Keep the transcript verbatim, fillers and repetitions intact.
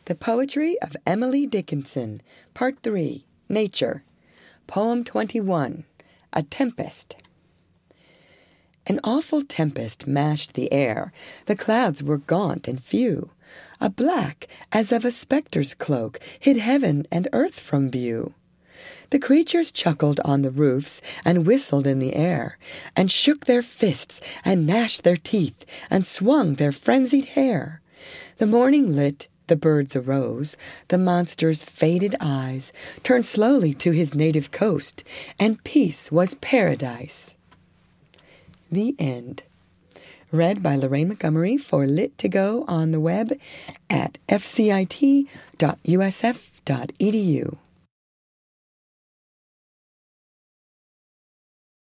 The Poetry of Emily Dickinson, Part three, Nature. Poem twenty-one, A Tempest. An awful tempest mashed the air. The clouds were gaunt and few. A black, as of a spectre's cloak, hid heaven and earth from view. The creatures chuckled on the roofs and whistled in the air, and shook their fists and gnashed their teeth and swung their frenzied hair. The morning lit, the birds arose, the monster's faded eyes turned slowly to his native coast, and peace was paradise. The end. Read by Lorraine Montgomery for Lit to Go on the web at f c i t dot u s f dot e d u.